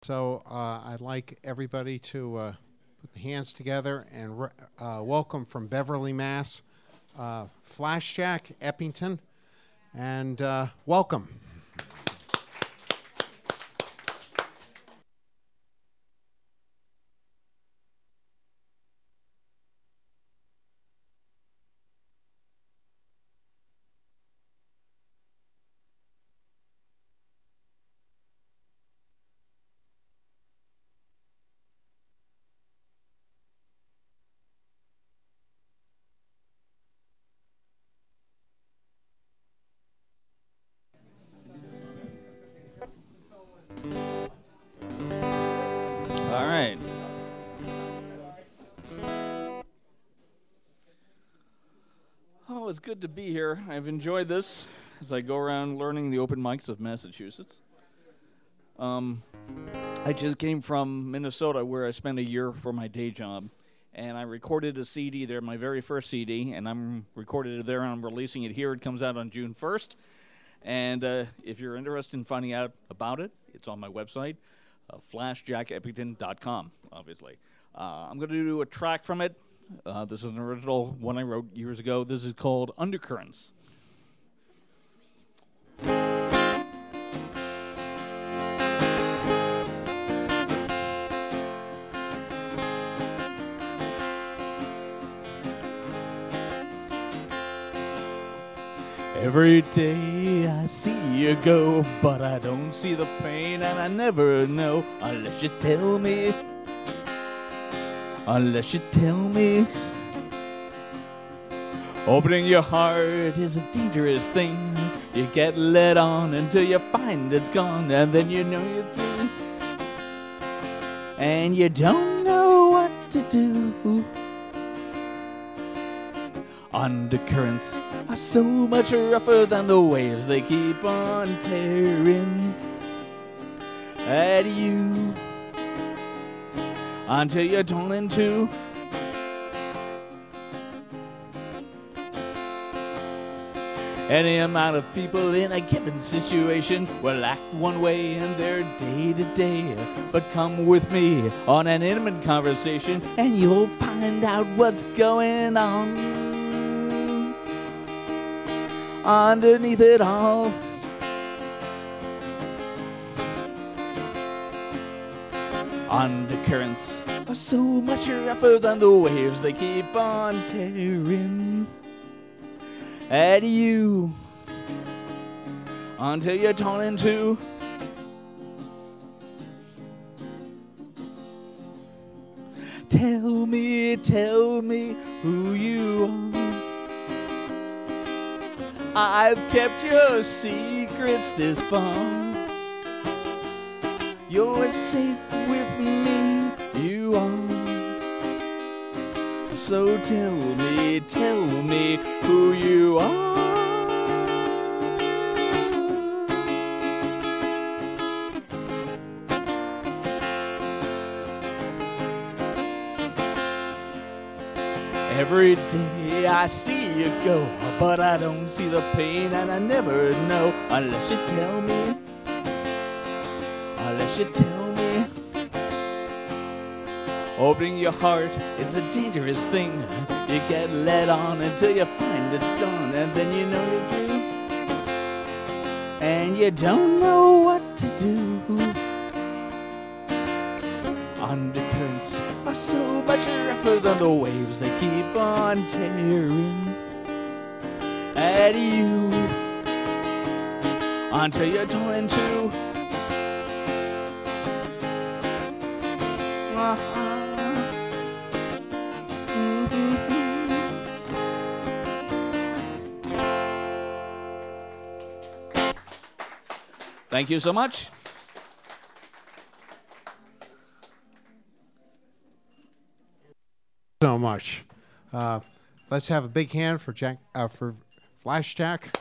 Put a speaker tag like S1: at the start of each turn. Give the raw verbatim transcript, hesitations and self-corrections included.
S1: So uh, I'd like everybody to uh, put the hands together and re- uh, welcome from Beverly, Mass, uh, Flashjack Eppington, and uh, welcome.
S2: All right. Oh, it's good to be here. I've enjoyed this as I go around learning the open mics of Massachusetts. Um, I just came from Minnesota, where I spent a year for my day job, and I recorded a C D there, my very first C D, and I'm recorded it there, and I'm releasing it here. It comes out on June first, and uh, if you're interested in finding out about it, it's on my website, uh, flashjack eppington dot com, obviously. Uh, I'm going to do a track from it. Uh, this is an original one I wrote years ago. This is called Undercurrents. Every day I see you go, but I don't see the pain, and I never know unless you tell me. Unless you tell me. Opening your heart is a dangerous thing. You get led on until you find it's gone, and then you know you're through, and you don't know what to do. Undercurrents are so much rougher than the waves. They keep on tearing at you until you're torn in two. Any amount of people in a given situation will act one way in their day-to-day. But come with me on an intimate conversation, and you'll find out what's going on underneath it all. Undercurrents are so much rougher than the waves. They keep on tearing at you until you're torn in two. Tell me, tell me who you are. I've kept your secrets this far. You're safe with me, you are. So tell me, tell me who you are. Every day I see you go, but I don't see the pain, and I never know unless you tell me. Unless you tell me. Opening your heart is a dangerous thing. You get led on until you find it's gone, and then you know you're through, and you don't know what to do. Undercurrents are so much rougher than the waves. They keep on tearing at you until you're torn in two. Thank you so much.
S1: So much. Uh, let's have a big hand for Jack uh, for Flashjack.